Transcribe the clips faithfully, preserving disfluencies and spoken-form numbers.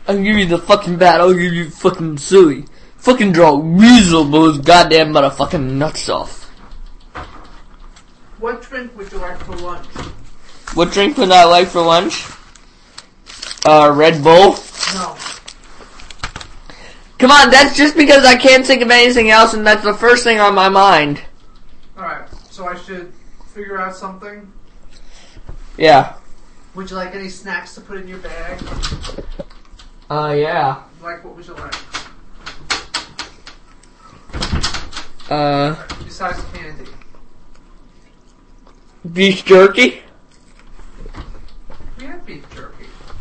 I'll give you the fucking bat, I'll give you fucking silly. Fucking draw weasel those goddamn motherfucking nuts off. What drink would you like for lunch? What drink would I like for lunch? Uh, Red Bull? No. Come on, that's just because I can't think of anything else and that's the first thing on my mind. Alright, so I should figure out something? Yeah. Would you like any snacks to put in your bag? Uh, yeah. Like, what would you like? Uh... Besides candy. Beef jerky? We have beef jerky.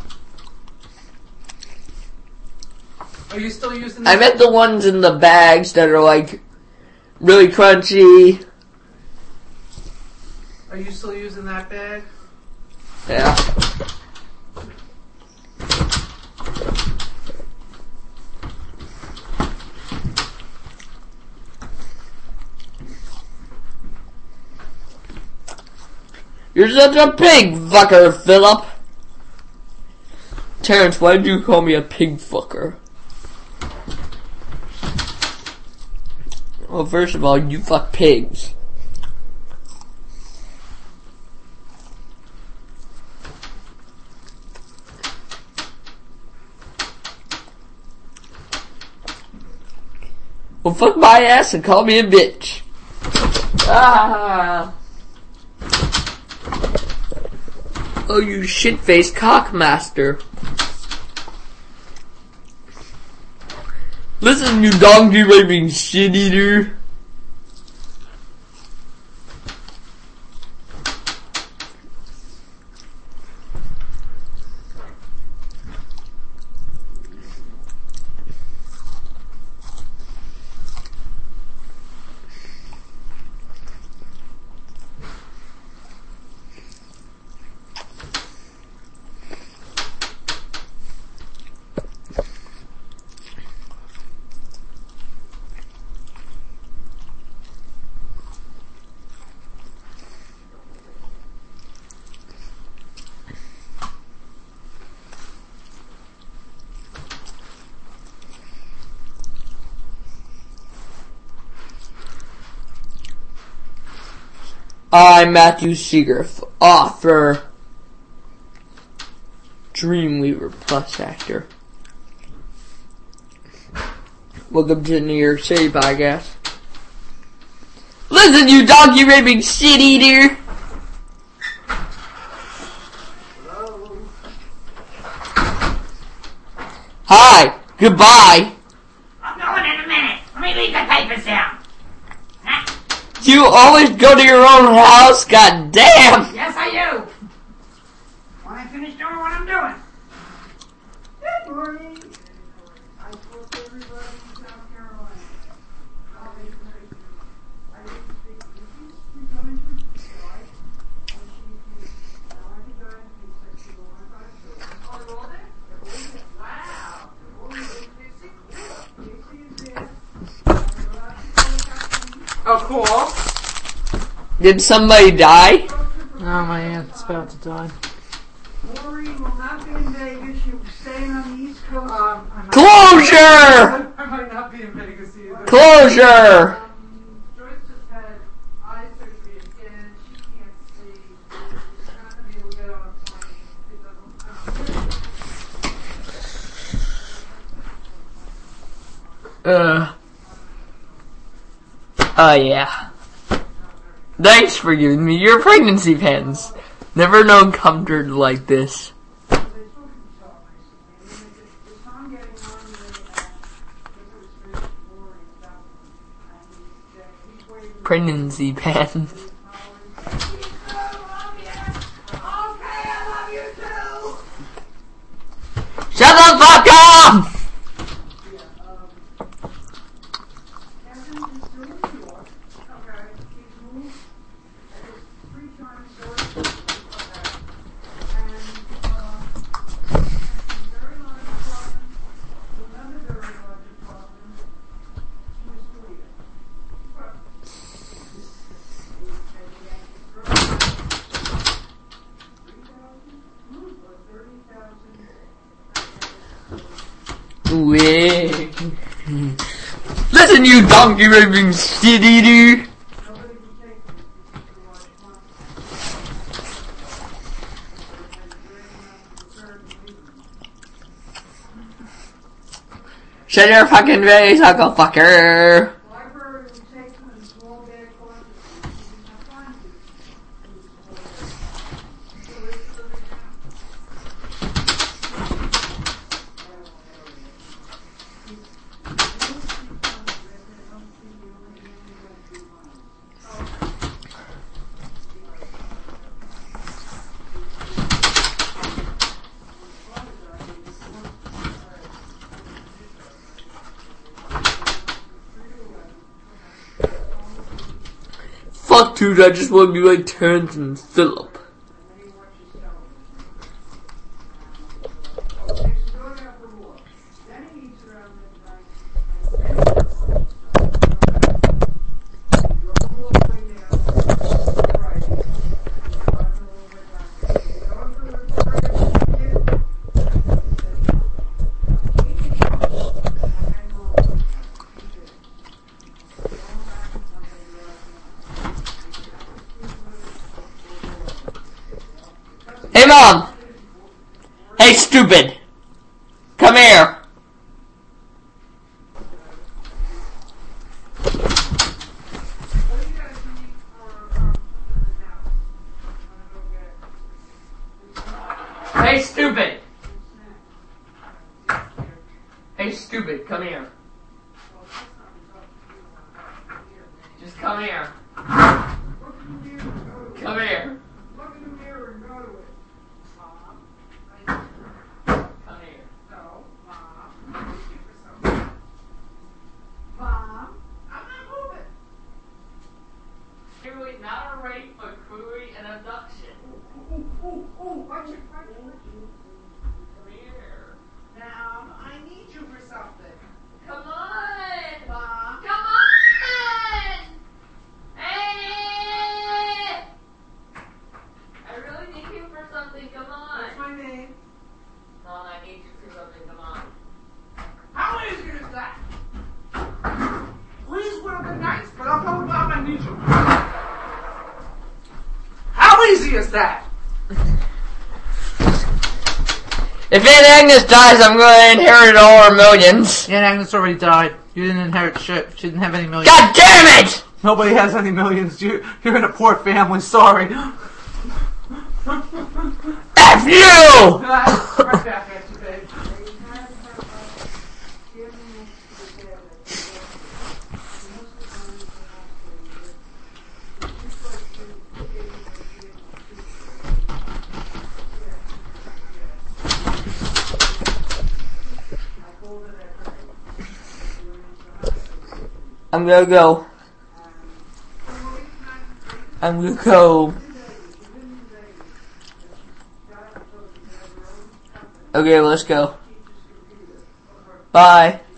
Are you still using I meant the ones in the bags that are like really crunchy. Are you still using that bag? Yeah. You're such a pig fucker, Philip. Terrence, why did you call me a pig fucker? Well, first of all, you fuck pigs. Well, fuck my ass and call me a bitch. Ah. Oh, you shit-faced cockmaster. Listen, you donkey-raping shit-eater. I'm Matthew Seeger, author, Dreamweaver Plus actor. Welcome to New York City podcast. Listen, you donkey raping shit eater! Hello? Hi, goodbye. I'm going in a minute. Let me leave the papers down. You always go to your own house, god damn! Yes, I do. When I finish doing what I'm doing. Good morning. I spoke to everybody in South Carolina. I didn't speak. You coming to right? And she I want to go and she said she will want to go. Oh, you rolled it? Wow. Oh, you did Oh, cool. Did somebody die? Oh, my aunt's about to die. Maureen will not be in Vegas. She'll be staying on the East Coast. Um, I Closure! I might not be in Vegas either. Closure! Um, Joyce just had eye surgery again. She can't see. She's not going to be able to get on a plane. It doesn't Uh. Oh, uh, yeah. Thanks for giving me your pregnancy pens. Never known comfort like this. Pregnancy pens. Shut the fuck up! Wait. Listen, you donkey raping city dude. Nobody can take me to watch money. Shut your fucking face, Uncle Fucker. Library would take them in small bag quantities. You didn't have time to do small bags. So they put it down. Fuck dude, I just want to be like Terrence and Phillip. Hey mom! Hey stupid! Come here! Hey stupid! Hey stupid, come here. Just come here. Come here. Look in the mirror and go to it. Come here. No, Mom. I'm looking for something. Mom, I'm not moving. Clearly not a rape, but clearly an abduction. Ooh, ooh, ooh, watch it, watch it, watch it. Come here. Now, I need you for something. Come on! Mom. Come on! Hey! I really need you for something, come on! What's my name? Mom, I need you for something, come on. How easy is that? Please would have been nice, but I'll tell Mom I need you. How easy is that? If Aunt Agnes dies, I'm gonna inherit all her millions. Aunt Agnes already died. You didn't inherit shit. She didn't have any millions. God damn it! Nobody has any millions. You, you're in a poor family. Sorry. F you! Right back at you, babe. I'm gonna go. I'm gonna go. Okay, let's go. Bye.